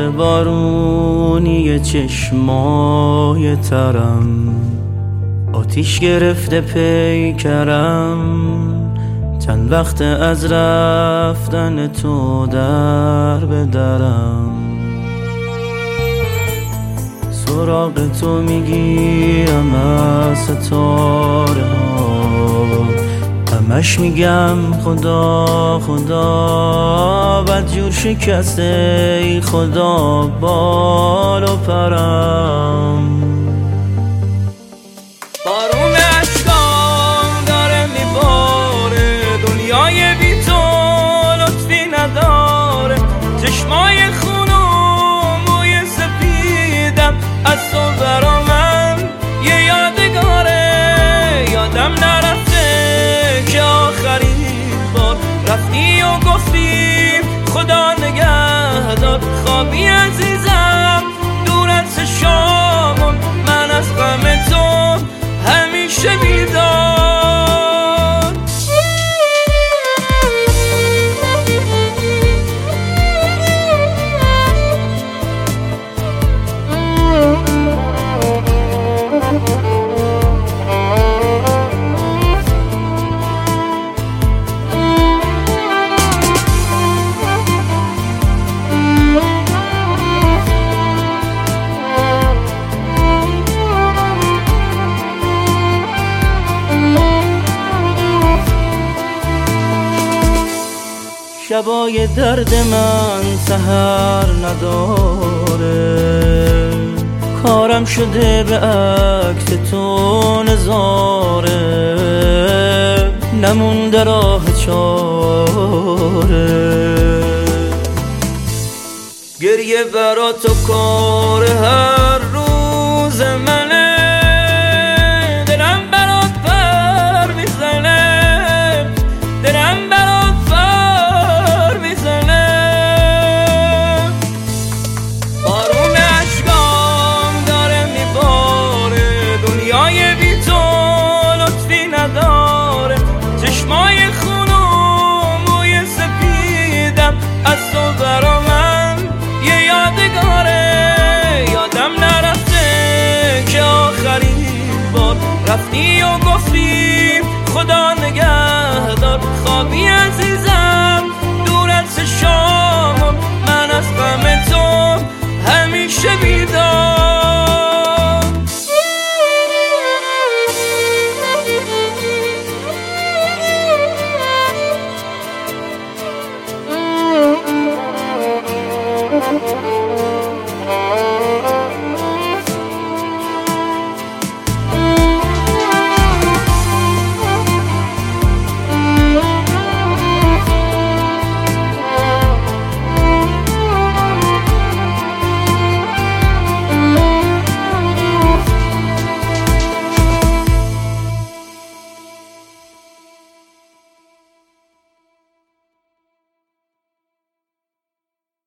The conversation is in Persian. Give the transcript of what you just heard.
بارونی چشمای ترم، آتیش گرفته پیکرم، چند وقت از رفتن تو در به درم. سراغ تو میگیرم از ستاره ها، همش میگم خدا خدا، بدجور شکسته ای خدا بال و پرم. بارون اشکام داره میباره، دنیای بی تو لطفی نداره، چشمای خونو موی سفیدم از تو برا من یه یادگاره. یادم نرفته که آخرین بار رفتی و گفتی خدا نگهدار. خوابی عزیزم دور از چشامم، من از غم تو همیشه بیدار. شبای درد من سحر نداره، کارم شده به عکس تو نظاره، نمونده راه چاره. گریه برا تو کار هست